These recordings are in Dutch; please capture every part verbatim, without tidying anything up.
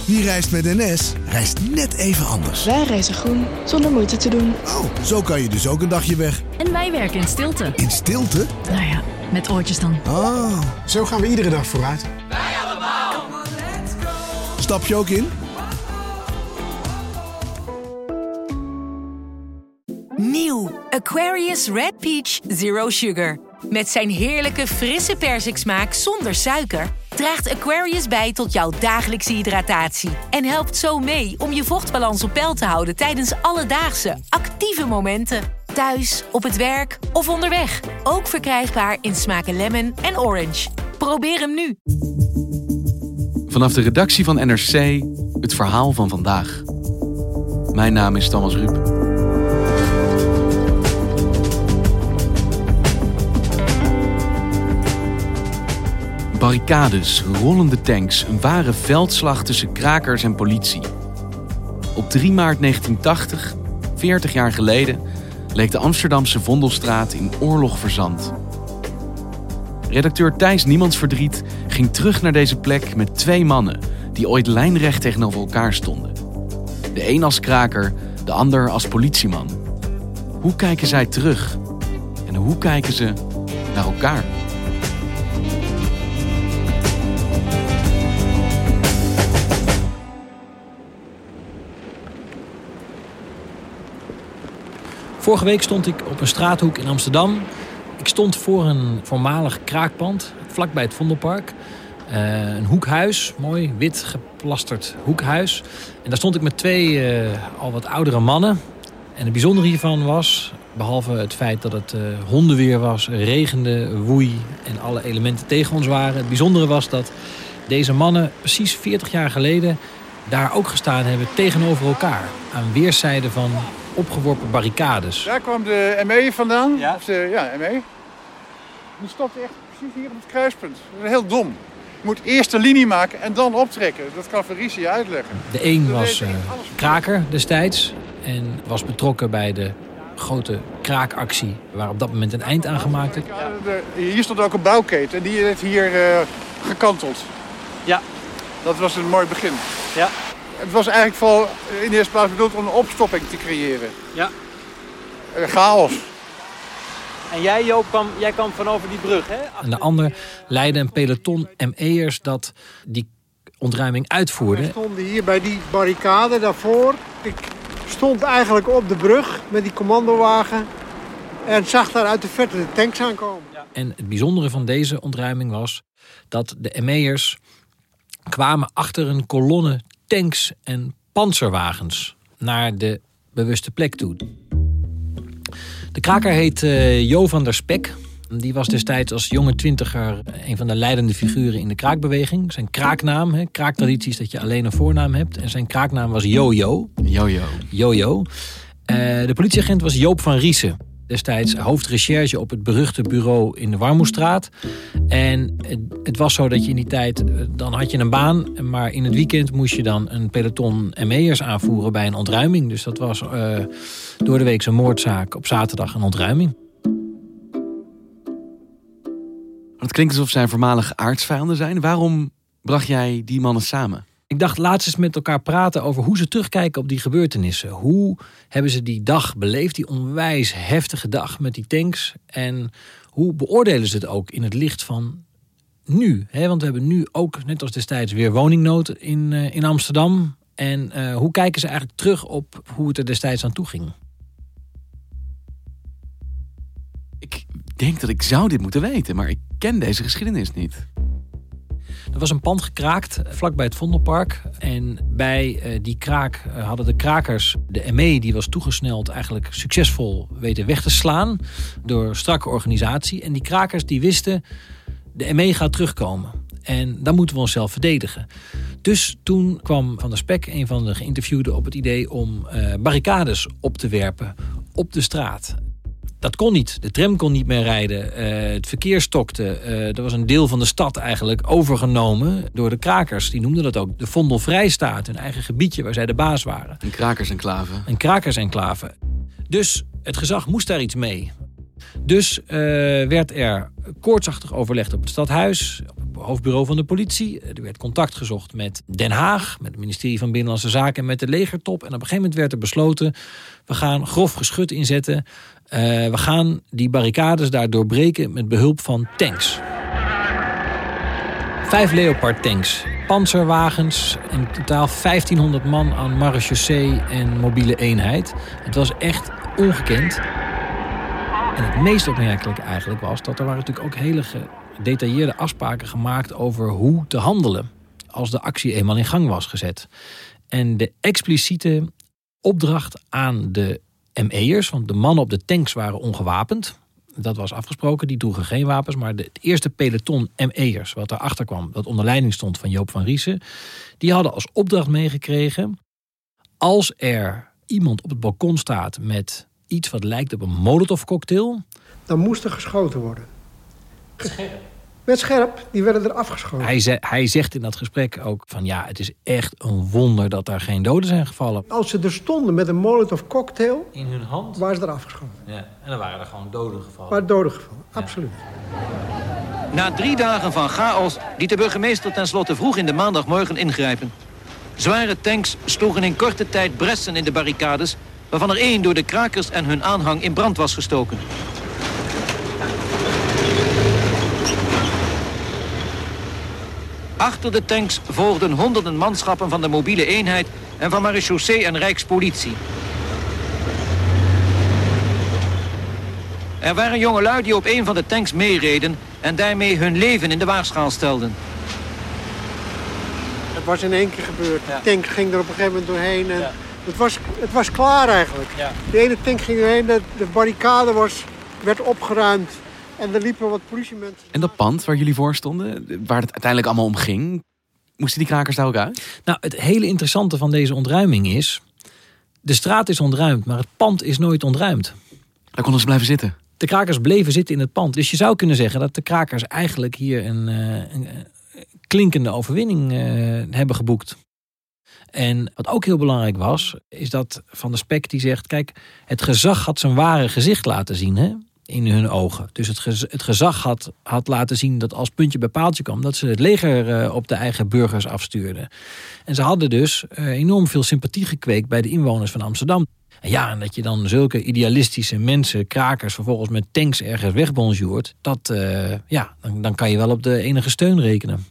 Wie reist met N S, reist net even anders. Wij reizen groen, zonder moeite te doen. Oh, zo kan je dus ook een dagje weg. En wij werken in stilte. In stilte? Nou ja, met oortjes dan. Oh. Zo gaan we iedere dag vooruit. Wij allemaal. Stap je ook in? Nieuw Aquarius Red Peach Zero Sugar. Met zijn heerlijke frisse persiksmaak zonder suiker draagt Aquarius bij tot jouw dagelijkse hydratatie. En helpt zo mee om je vochtbalans op peil te houden tijdens alledaagse, actieve momenten. Thuis, op het werk of onderweg. Ook verkrijgbaar in smaken lemon en orange. Probeer hem nu. Vanaf de redactie van N R C, het verhaal van vandaag. Mijn naam is Thomas Ruip. Barricades, rollende tanks, een ware veldslag tussen krakers en politie. Op drie maart negentien tachtig, veertig jaar geleden, leek de Amsterdamse Vondelstraat in oorlog verzand. Redacteur Thijs Niemandsverdriet ging terug naar deze plek met twee mannen die ooit lijnrecht tegenover elkaar stonden. De een als kraker, de ander als politieman. Hoe kijken zij terug? En hoe kijken ze naar elkaar? Vorige week stond ik op een straathoek in Amsterdam. Ik stond voor een voormalig kraakpand, vlakbij het Vondelpark. Uh, een hoekhuis, mooi wit geplasterd hoekhuis. En daar stond ik met twee uh, al wat oudere mannen. En het bijzondere hiervan was, behalve het feit dat het uh, hondenweer was, regende, woei en alle elementen tegen ons waren. Het bijzondere was dat deze mannen precies veertig jaar geleden daar ook gestaan hebben tegenover elkaar. Aan weerszijden van opgeworpen barricades. Daar kwam de M E vandaan. Ja, of de, ja M E. Die stopte echt precies hier op het kruispunt. Dat is heel dom. Je moet eerst de linie maken en dan optrekken. Dat kan Verrice je uitleggen. De een was uh, kraker destijds en was betrokken bij de grote kraakactie waar op dat moment een eind aan gemaakt werd. Ja, de, hier stond ook een bouwketen en die heeft hier uh, gekanteld. Ja. Dat was een mooi begin. Ja. Het was eigenlijk vooral in de eerste plaats bedoeld om een opstopping te creëren. Ja. Uh, chaos. En jij, Joop, kwam, jij kwam van over die brug, hè? En de ander leidde een peloton M E'ers dat die ontruiming uitvoerde. We stonden hier bij die barricade daarvoor. Ik stond eigenlijk op de brug met die commandowagen en zag daar uit de verte de tanks aankomen. Ja. En het bijzondere van deze ontruiming was dat de M E'ers kwamen achter een kolonne tanks en panzerwagens naar de bewuste plek toe. De kraker heet uh, Jo van der Spek. Die was destijds als jonge twintiger een van de leidende figuren in de kraakbeweging. Zijn kraaknaam, hè, kraaktraditie is dat je alleen een voornaam hebt. En zijn kraaknaam was Jojo. Jojo. Jojo. Uh, de politieagent was Joop van Riesen. Destijds hoofdrecherche op het beruchte bureau in de Warmoestraat. En het was zo dat je in die tijd, dan had je een baan, maar in het weekend moest je dan een peloton M E'ers aanvoeren bij een ontruiming. Dus dat was uh, door de week een moordzaak, op zaterdag een ontruiming. Het klinkt alsof zij voormalige aardsvijanden zijn. Waarom bracht jij die mannen samen? Ik dacht, laat eens met elkaar praten over hoe ze terugkijken op die gebeurtenissen. Hoe hebben ze die dag beleefd, die onwijs heftige dag met die tanks? En hoe beoordelen ze het ook in het licht van nu? Hè? Want we hebben nu ook, net als destijds, weer woningnood in, uh, in Amsterdam. En uh, hoe kijken ze eigenlijk terug op hoe het er destijds aan toe ging? Ik denk dat ik zou dit moeten weten, maar ik ken deze geschiedenis niet. Er was een pand gekraakt vlakbij het Vondelpark. En bij uh, die kraak uh, hadden de krakers de M E, die was toegesneld, eigenlijk succesvol weten weg te slaan door strakke organisatie. En die krakers die wisten, de M E gaat terugkomen. En dan moeten we onszelf verdedigen. Dus toen kwam Van der Spek, een van de geïnterviewden, op het idee om uh, barricades op te werpen op de straat. Dat kon niet. De tram kon niet meer rijden. Uh, het verkeer stokte. Uh, er was een deel van de stad eigenlijk overgenomen door de krakers. Die noemden dat ook de Vondelvrijstaat, hun eigen gebiedje waar zij de baas waren. Een krakersenclave. Een krakersenclave. Dus het gezag moest daar iets mee. Dus uh, werd er koortsachtig overlegd op het stadhuis, op, hoofdbureau van de politie. Er werd contact gezocht met Den Haag, met het ministerie van Binnenlandse Zaken en met de legertop. En op een gegeven moment werd er besloten, we gaan grof geschut inzetten. Uh, we gaan die barricades daar doorbreken met behulp van tanks. Vijf Leopard tanks, panzerwagens, in totaal vijftienhonderd man aan marechaussee en mobiele eenheid. Het was echt ongekend. En het meest opmerkelijke eigenlijk was dat er waren natuurlijk ook hele gedetailleerde afspraken gemaakt over hoe te handelen als de actie eenmaal in gang was gezet. En de expliciete opdracht aan de M E'ers, want de mannen op de tanks waren ongewapend. Dat was afgesproken, die droegen geen wapens. Maar de, het eerste peloton M E'ers, wat daarachter kwam, dat onder leiding stond van Joop van Riesen, die hadden als opdracht meegekregen, als er iemand op het balkon staat met iets wat lijkt op een molotovcocktail, dan moest er geschoten worden. Scherp. Met scherp, die werden er afgeschoten. Hij, ze, hij zegt in dat gesprek ook van ja, het is echt een wonder dat daar geen doden zijn gevallen. Als ze er stonden met een molotovcocktail In hun hand? waren ze er afgeschoten. Ja, en dan waren er gewoon doden gevallen. Maar doden gevallen, absoluut. Na drie dagen van chaos liet de burgemeester tenslotte vroeg in de maandagmorgen ingrijpen. Zware tanks sloegen in korte tijd bressen in de barricades, waarvan er één door de krakers en hun aanhang in brand was gestoken. Achter de tanks volgden honderden manschappen van de mobiele eenheid en van marechaussee en rijkspolitie. Er waren jongelui die op een van de tanks meereden en daarmee hun leven in de waagschaal stelden. Het was in één keer gebeurd. Ja. De tank ging er op een gegeven moment doorheen. En Ja. het, was, het was klaar eigenlijk. Ja. De ene tank ging doorheen, de, de barricade was, werd opgeruimd. En er liepen wat politiemensen. En dat pand waar jullie voor stonden, waar het uiteindelijk allemaal om ging, moesten die krakers daar ook uit? Nou, het hele interessante van deze ontruiming is, de straat is ontruimd, maar het pand is nooit ontruimd. Daar konden ze blijven zitten. De krakers bleven zitten in het pand. Dus je zou kunnen zeggen dat de krakers eigenlijk hier een, uh, een klinkende overwinning uh, hebben geboekt. En wat ook heel belangrijk was, is dat Van der Spek die zegt, kijk, het gezag had zijn ware gezicht laten zien, hè, in hun ogen. Dus het, gez, het gezag had, had laten zien dat als puntje bij paaltje kwam, dat ze het leger uh, op de eigen burgers afstuurden. En ze hadden dus uh, enorm veel sympathie gekweekt bij de inwoners van Amsterdam. En ja, en dat je dan zulke idealistische mensen, krakers, vervolgens met tanks ergens wegbonjourd, dat, uh, ja, dan, dan kan je wel op de enige steun rekenen.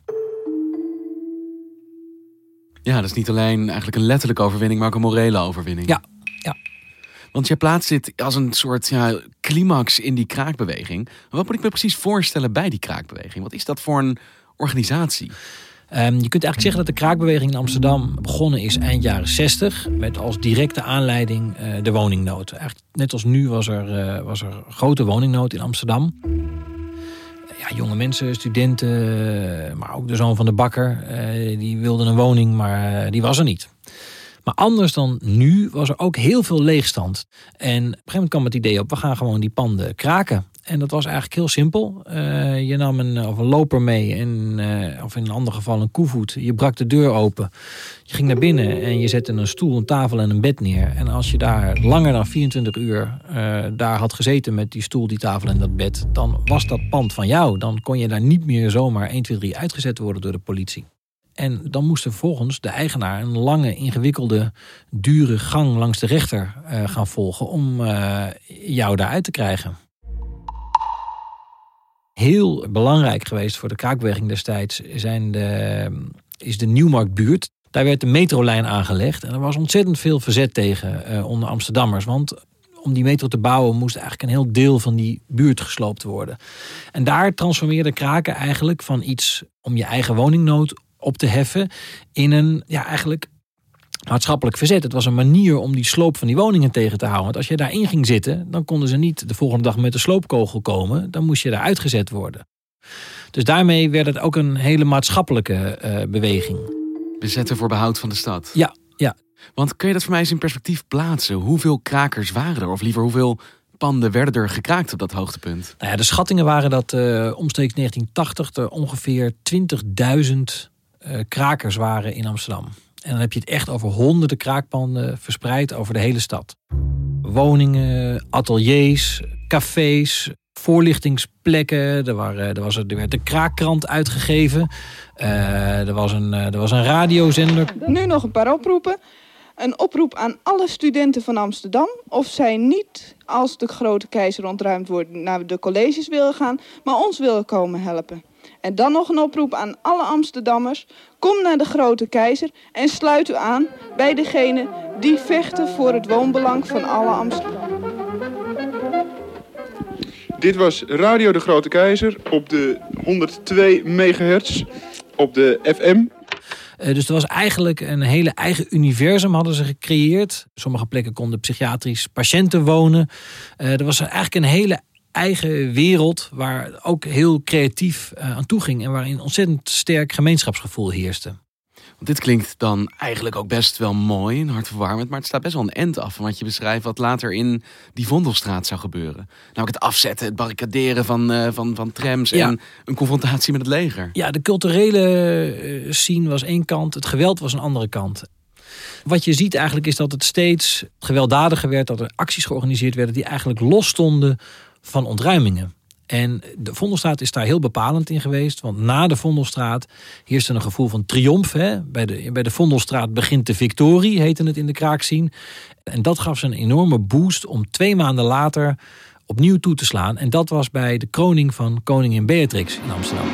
Ja, dat is niet alleen eigenlijk een letterlijke overwinning, maar ook een morele overwinning. Ja, ja. Want jij plaatst dit als een soort ja, climax in die kraakbeweging. Maar wat moet ik me precies voorstellen bij die kraakbeweging? Wat is dat voor een organisatie? Um, je kunt eigenlijk zeggen dat de kraakbeweging in Amsterdam begonnen is eind jaren zestig. Met als directe aanleiding uh, de woningnood. Eigenlijk net als nu was er, uh, was er grote woningnood in Amsterdam. Ja, jonge mensen, studenten, maar ook de zoon van de bakker. Uh, die wilden een woning, maar uh, die was er niet. Maar anders dan nu was er ook heel veel leegstand. En op een gegeven moment kwam het idee op, we gaan gewoon die panden kraken. En dat was eigenlijk heel simpel. Uh, je nam een, of een loper mee, en, uh, of in een ander geval een koevoet. Je brak de deur open. Je ging naar binnen en je zette een stoel, een tafel en een bed neer. En als je daar langer dan vierentwintig uur uh, daar had gezeten met die stoel, die tafel en dat bed, dan was dat pand van jou. Dan kon je daar niet meer zomaar één, twee, drie uitgezet worden door de politie. En dan moest er vervolgens de eigenaar een lange, ingewikkelde, dure gang langs de rechter uh, gaan volgen om uh, jou daaruit te krijgen. Heel belangrijk geweest voor de kraakbeweging destijds zijn de, is de Nieuwmarktbuurt. Daar werd de metrolijn aangelegd en er was ontzettend veel verzet tegen uh, onder Amsterdammers. Want om die metro te bouwen moest eigenlijk een heel deel van die buurt gesloopt worden. En daar transformeerde kraken eigenlijk van iets om je eigen woningnood op te heffen in een ja, eigenlijk maatschappelijk verzet. Het was een manier om die sloop van die woningen tegen te houden. Want als je daarin ging zitten, dan konden ze niet de volgende dag met de sloopkogel komen. Dan moest je daar uitgezet worden. Dus daarmee werd het ook een hele maatschappelijke uh, beweging. Bezetten voor behoud van de stad. Ja, ja. Want kun je dat voor mij eens in perspectief plaatsen? Hoeveel krakers waren er? Of liever, hoeveel panden werden er gekraakt op dat hoogtepunt? Nou ja, de schattingen waren dat uh, omstreeks negentien tachtig er ongeveer twintigduizend uh, krakers waren in Amsterdam. En dan heb je het echt over honderden kraakpanden verspreid over de hele stad. Woningen, ateliers, cafés, voorlichtingsplekken. Er, waren, er, was, er werd de kraakkrant uitgegeven. Uh, er, was een, er was een radiozender. Nu nog een paar oproepen. Een oproep aan alle studenten van Amsterdam. Of zij niet, als de Grote Keizer ontruimd wordt, naar de colleges willen gaan, maar ons willen komen helpen. En dan nog een oproep aan alle Amsterdammers. Kom naar de Grote Keizer en sluit u aan bij degenen die vechten voor het woonbelang van alle Amsterdammers. Dit was Radio de Grote Keizer op de honderdtwee megahertz op de F M. Uh, dus er was eigenlijk een hele eigen universum hadden ze gecreëerd. Sommige plekken konden psychiatrisch patiënten wonen. Uh, er was eigenlijk een hele eigen wereld waar ook heel creatief uh, aan toe ging. En waarin ontzettend sterk gemeenschapsgevoel heerste. Want dit klinkt dan eigenlijk ook best wel mooi en hartverwarmend. Maar het staat best wel een end af van wat je beschrijft wat later in die Vondelstraat zou gebeuren. Nou, het afzetten, het barricaderen van, uh, van, van trams ja. en een confrontatie met het leger. Ja, de culturele uh, scene was één kant, het geweld was een andere kant. Wat je ziet eigenlijk is dat het steeds gewelddadiger werd, dat er acties georganiseerd werden die eigenlijk losstonden van ontruimingen. En de Vondelstraat is daar heel bepalend in geweest. Want na de Vondelstraat heerste een gevoel van triomf. Hè? Bij, de, bij de Vondelstraat begint de victorie, heette het in de kraakscene. En dat gaf ze een enorme boost om twee maanden later opnieuw toe te slaan. En dat was bij de kroning van koningin Beatrix in Amsterdam.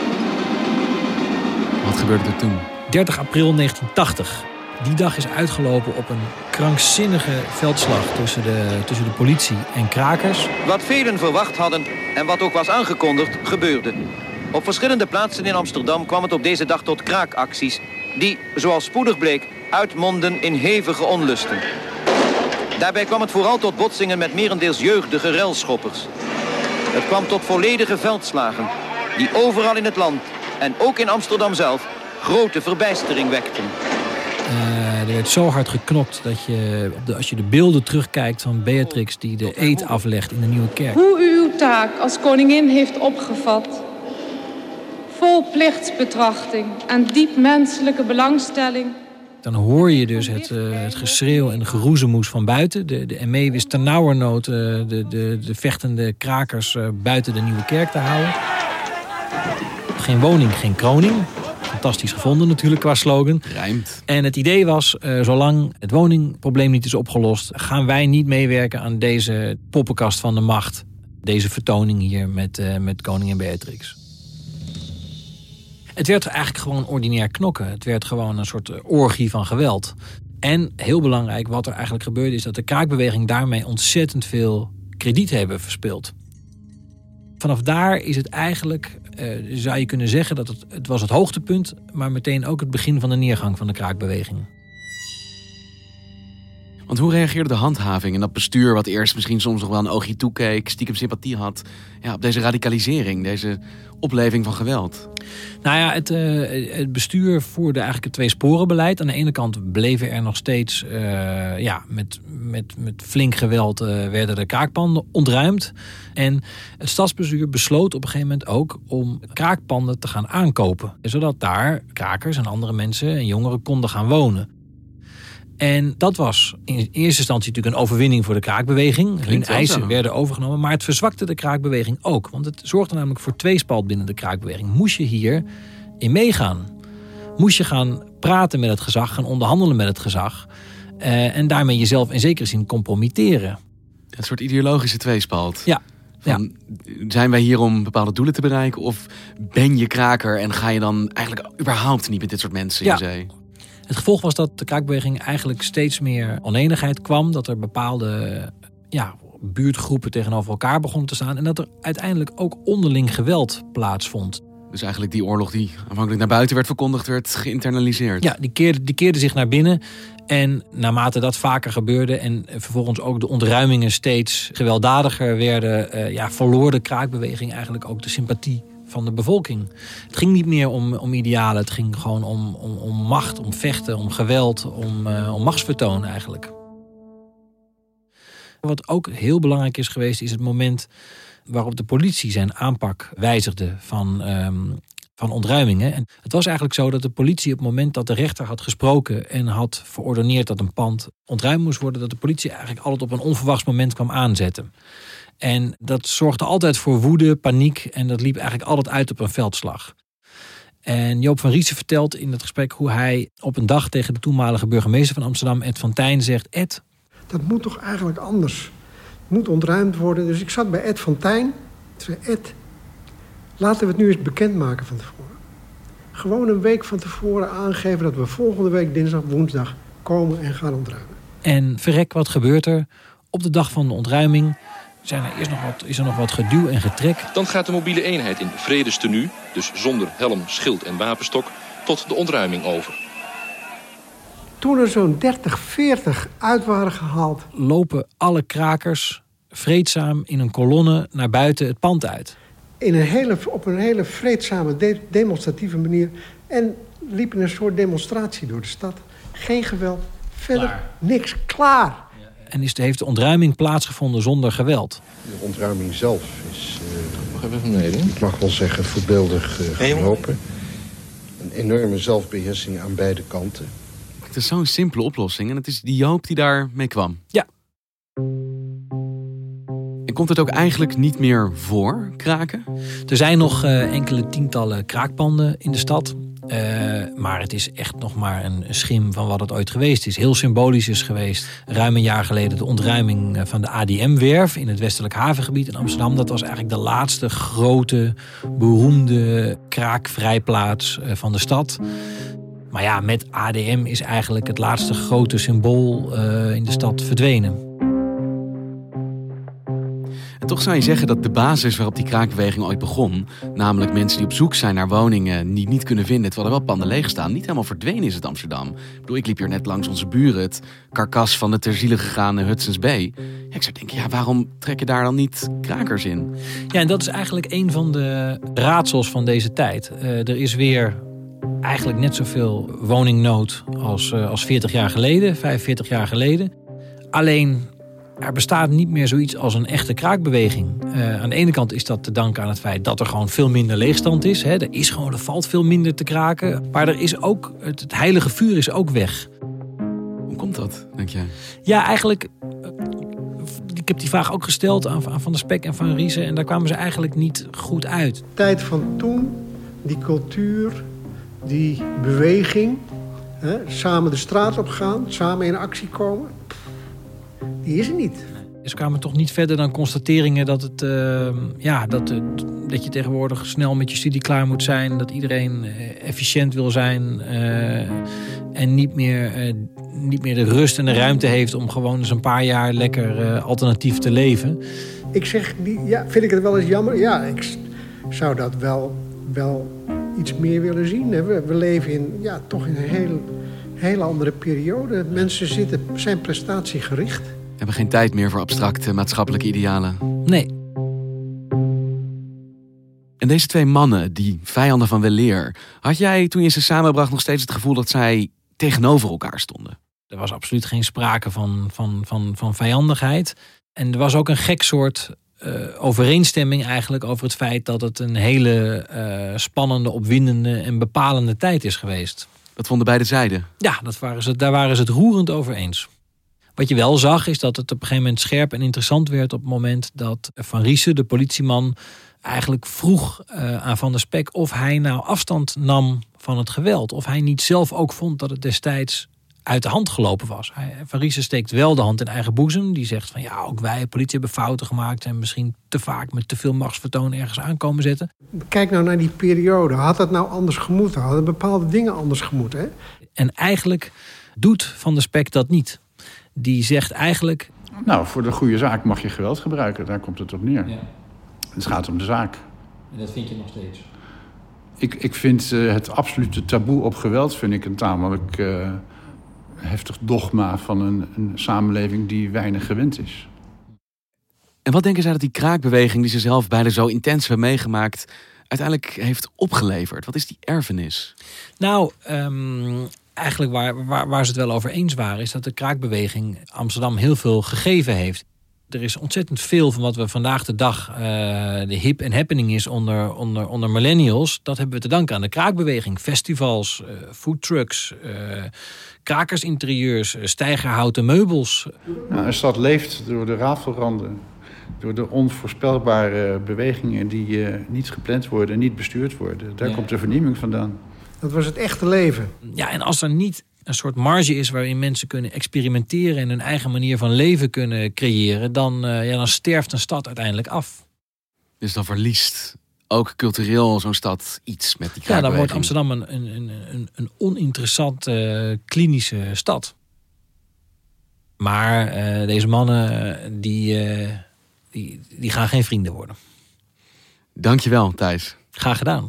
Wat gebeurde er toen? dertig april negentien tachtig. Die dag is uitgelopen op een krankzinnige veldslag tussen de, tussen de politie en krakers. Wat velen verwacht hadden en wat ook was aangekondigd, gebeurde. Op verschillende plaatsen in Amsterdam kwam het op deze dag tot kraakacties die, zoals spoedig bleek, uitmondden in hevige onlusten. Daarbij kwam het vooral tot botsingen met merendeels jeugdige relschoppers. Het kwam tot volledige veldslagen die overal in het land en ook in Amsterdam zelf grote verbijstering wekten. Uh, er werd zo hard geknokt dat je, als je de beelden terugkijkt van Beatrix die de eed aflegt in de Nieuwe Kerk. Hoe u uw taak als koningin heeft opgevat. Vol plichtsbetrachting en diep menselijke belangstelling. Dan hoor je dus het, uh, het geschreeuw en de geroezemoes van buiten. De, de M E wist ternauwernood uh, de, de, de vechtende krakers uh, buiten de Nieuwe Kerk te houden. Geen woning, geen kroning. Fantastisch gevonden natuurlijk qua slogan. Rijmt. En het idee was, uh, zolang het woningprobleem niet is opgelost, gaan wij niet meewerken aan deze poppenkast van de macht. Deze vertoning hier met, uh, met koningin Beatrix. Het werd eigenlijk gewoon ordinair knokken. Het werd gewoon een soort orgie van geweld. En heel belangrijk, wat er eigenlijk gebeurde, is dat de kraakbeweging daarmee ontzettend veel krediet hebben verspeeld. Vanaf daar is het eigenlijk, uh, zou je kunnen zeggen dat het, het was het hoogtepunt, maar meteen ook het begin van de neergang van de kraakbeweging. Want hoe reageerde de handhaving en dat bestuur, wat eerst misschien soms nog wel een oogje toekeek, stiekem sympathie had, ja, op deze radicalisering, deze opleving van geweld? Nou ja, het, uh, het bestuur voerde eigenlijk het tweesporenbeleid. Aan de ene kant bleven er nog steeds, uh, ja, met, met, met flink geweld uh, werden de kraakpanden ontruimd. En het stadsbestuur besloot op een gegeven moment ook om kraakpanden te gaan aankopen. Zodat daar krakers en andere mensen en jongeren konden gaan wonen. En dat was in eerste instantie natuurlijk een overwinning voor de kraakbeweging. Hun eisen werden overgenomen, maar het verzwakte de kraakbeweging ook. Want het zorgde namelijk voor tweespalt binnen de kraakbeweging. Moest je hier in meegaan? Moest je gaan praten met het gezag, gaan onderhandelen met het gezag uh, en daarmee jezelf in zekere zin compromitteren? Een soort ideologische tweespalt. Ja. Van, ja. Zijn wij hier om bepaalde doelen te bereiken? Of ben je kraker en ga je dan eigenlijk überhaupt niet met dit soort mensen in ja. zee? Het gevolg was dat de kraakbeweging eigenlijk steeds meer onenigheid kwam. Dat er bepaalde ja, buurtgroepen tegenover elkaar begonnen te staan. En dat er uiteindelijk ook onderling geweld plaatsvond. Dus eigenlijk die oorlog die aanvankelijk naar buiten werd verkondigd, werd geïnternaliseerd. Ja, die keerde, die keerde zich naar binnen. En naarmate dat vaker gebeurde en vervolgens ook de ontruimingen steeds gewelddadiger werden, uh, ja, verloor de kraakbeweging eigenlijk ook de sympathie van de bevolking. Het ging niet meer om, om idealen, het ging gewoon om, om, om macht, om vechten, om geweld, om, uh, om machtsvertoon eigenlijk. Wat ook heel belangrijk is geweest, is het moment waarop de politie zijn aanpak wijzigde van, um, van ontruimingen. En het was eigenlijk zo dat de politie op het moment dat de rechter had gesproken en had verordoneerd dat een pand ontruimd moest worden, dat de politie eigenlijk altijd op een onverwachts moment kwam aanzetten. En dat zorgde altijd voor woede, paniek. En dat liep eigenlijk altijd uit op een veldslag. En Joop van Riesen vertelt in het gesprek hoe hij op een dag tegen de toenmalige burgemeester van Amsterdam, Ed van Tijn, zegt: Ed, dat moet toch eigenlijk anders? Het moet ontruimd worden. Dus ik zat bij Ed van Tijn. Ik zei: Ed, laten we het nu eens bekendmaken van tevoren. Gewoon een week van tevoren aangeven dat we volgende week dinsdag, woensdag komen en gaan ontruimen. En verrek, wat gebeurt er? Op de dag van de ontruiming zijn er eerst nog wat, is er nog wat geduw en getrek. Dan gaat de mobiele eenheid in vredestenu, dus zonder helm, schild en wapenstok, tot de ontruiming over. Toen er zo'n dertig, veertig uit waren gehaald, lopen alle krakers vreedzaam in een kolonne naar buiten het pand uit. In een hele, op een hele vreedzame, de- demonstratieve manier. En liepen een soort demonstratie door de stad. Geen geweld, verder klaar. Niks, klaar. En is de, heeft de ontruiming plaatsgevonden zonder geweld? De ontruiming zelf is, uh, mag even van beneden? ik mag wel zeggen, voorbeeldig uh, gelopen. Een enorme zelfbeheersing aan beide kanten. Het is zo'n simpele oplossing en het is die Joop die daarmee kwam. Ja. En komt het ook eigenlijk niet meer voor, kraken? Er zijn nog uh, enkele tientallen kraakpanden in de stad. Uh, maar het is echt nog maar een schim van wat het ooit geweest is. Heel symbolisch is geweest ruim een jaar geleden de ontruiming van de A D M-werf in het westelijk havengebied in Amsterdam. Dat was eigenlijk de laatste grote, beroemde kraakvrijplaats van de stad. Maar ja, met A D M is eigenlijk het laatste grote symbool uh, in de stad verdwenen. En toch zou je zeggen dat de basis waarop die kraakbeweging ooit begon, namelijk mensen die op zoek zijn naar woningen die niet kunnen vinden terwijl er wel panden leeg staan, niet helemaal verdwenen is het Amsterdam. Ik bedoel, ik liep hier net langs onze buren, het karkas van de ter ziele gegaane Hudson's Bay. Ja, ik zou denken, ja, waarom trekken daar dan niet krakers in? Ja, en dat is eigenlijk een van de raadsels van deze tijd. Uh, er is weer eigenlijk net zoveel woningnood als, uh, als veertig jaar geleden, vijfenveertig jaar geleden. Alleen, er bestaat niet meer zoiets als een echte kraakbeweging. Uh, aan de ene kant is dat te danken aan het feit dat er gewoon veel minder leegstand is. Hè. Er is gewoon, er valt veel minder te kraken. Maar er is ook, het, het heilige vuur is ook weg. Hoe komt dat, denk jij? Ja, eigenlijk, ik heb die vraag ook gesteld aan, aan Van der Spek en Van Riesen. En daar kwamen ze eigenlijk niet goed uit. De tijd van toen, die cultuur, die beweging, hè, samen de straat op gaan, samen in actie komen, die is er niet. Ze kwamen toch niet verder dan constateringen dat, het, uh, ja, dat, uh, dat je tegenwoordig snel met je studie klaar moet zijn. Dat iedereen uh, efficiënt wil zijn. Uh, en niet meer, uh, niet meer de rust en de ruimte heeft om gewoon eens een paar jaar lekker uh, alternatief te leven. Ik zeg, ja, vind ik het wel eens jammer? Ja, ik zou dat wel, wel iets meer willen zien. Hè. We, we leven in, ja, toch in een heel, hele andere periode. Mensen zitten, zijn prestatiegericht. We hebben geen tijd meer voor abstracte maatschappelijke idealen. Nee. En deze twee mannen, die vijanden van weleer, had jij toen je ze samenbracht nog steeds het gevoel dat zij tegenover elkaar stonden? Er was absoluut geen sprake van, van, van, van vijandigheid. En er was ook een gek soort uh, overeenstemming eigenlijk over het feit dat het een hele uh, spannende, opwindende en bepalende tijd is geweest. Dat vonden beide zijden? Ja, dat waren ze, daar waren ze het roerend over eens. Wat je wel zag is dat het op een gegeven moment scherp en interessant werd op het moment dat Van Riesen, de politieman, eigenlijk vroeg uh, aan Van der Spek of hij nou afstand nam van het geweld. Of hij niet zelf ook vond dat het destijds uit de hand gelopen was. Hij, Van Riesen steekt wel de hand in eigen boezem. Die zegt van ja, ook wij, politie, hebben fouten gemaakt en misschien te vaak met te veel machtsvertoon ergens aankomen zetten. Kijk nou naar die periode. Had dat nou anders gemoeten? Hadden bepaalde dingen anders gemoeten? Hè? En eigenlijk doet Van der Spek dat niet. Die zegt eigenlijk... Nou, voor de goede zaak mag je geweld gebruiken. Daar komt het op neer. Ja. Het gaat om de zaak. En dat vind je nog steeds? Ik, ik vind uh, het absolute taboe op geweld vind ik een tamelijk uh, heftig dogma van een, een samenleving die weinig gewend is. En wat denken zij dat die kraakbeweging die ze zelf beide zo intens hebben meegemaakt uiteindelijk heeft opgeleverd? Wat is die erfenis? Nou, um, eigenlijk waar, waar, waar ze het wel over eens waren, is dat de kraakbeweging Amsterdam heel veel gegeven heeft. Er is ontzettend veel van wat we vandaag de dag uh, de hip en happening is onder, onder, onder millennials. Dat hebben we te danken aan de kraakbeweging. Festivals, uh, foodtrucks, uh, krakersinterieurs, uh, stijgerhouten meubels. Nou, een stad leeft door de rafelranden. Door de onvoorspelbare bewegingen die uh, niet gepland worden, niet bestuurd worden. Daar ja. komt de vernieuwing vandaan. Dat was het echte leven. Ja, en als er niet een soort marge is waarin mensen kunnen experimenteren en hun eigen manier van leven kunnen creëren, dan, uh, ja, dan sterft een stad uiteindelijk af. Dus dan verliest ook cultureel zo'n stad iets met die kraakbeweging. Ja, dan wordt Amsterdam een, een, een, een oninteressante uh, klinische stad. Maar uh, deze mannen, die, uh, die, die gaan geen vrienden worden. Dankjewel, Thijs. Graag gedaan.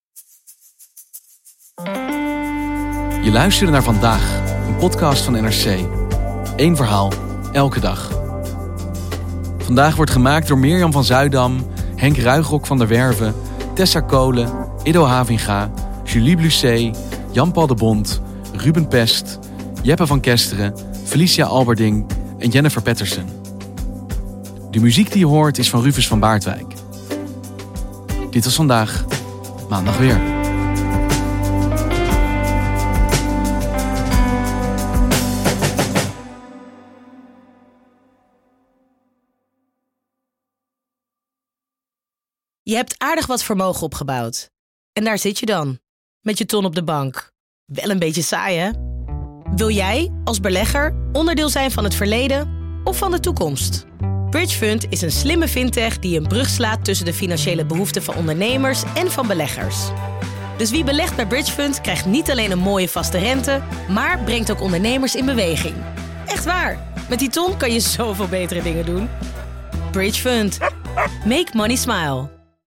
Je luisterde naar Vandaag, een podcast van N R C. Eén verhaal, elke dag. Vandaag wordt gemaakt door Mirjam van Zuidam, Henk Ruigrok van der Werven, Tessa Kolen, Ido Havinga, Julie Blusset, Jan-Paul de Bond, Ruben Pest, Jeppe van Kesteren, Felicia Alberding en Jennifer Patterson. De muziek die je hoort is van Rufus van Baardwijk. Dit was Vandaag, maandag weer. Je hebt aardig wat vermogen opgebouwd. En daar zit je dan, met je ton op de bank. Wel een beetje saai, hè? Wil jij, als belegger, onderdeel zijn van het verleden of van de toekomst? Bridgefund is een slimme fintech die een brug slaat tussen de financiële behoeften van ondernemers en van beleggers. Dus wie belegt bij Bridgefund krijgt niet alleen een mooie vaste rente, maar brengt ook ondernemers in beweging. Echt waar, met die ton kan je zoveel betere dingen doen. Bridgefund. Make money smile.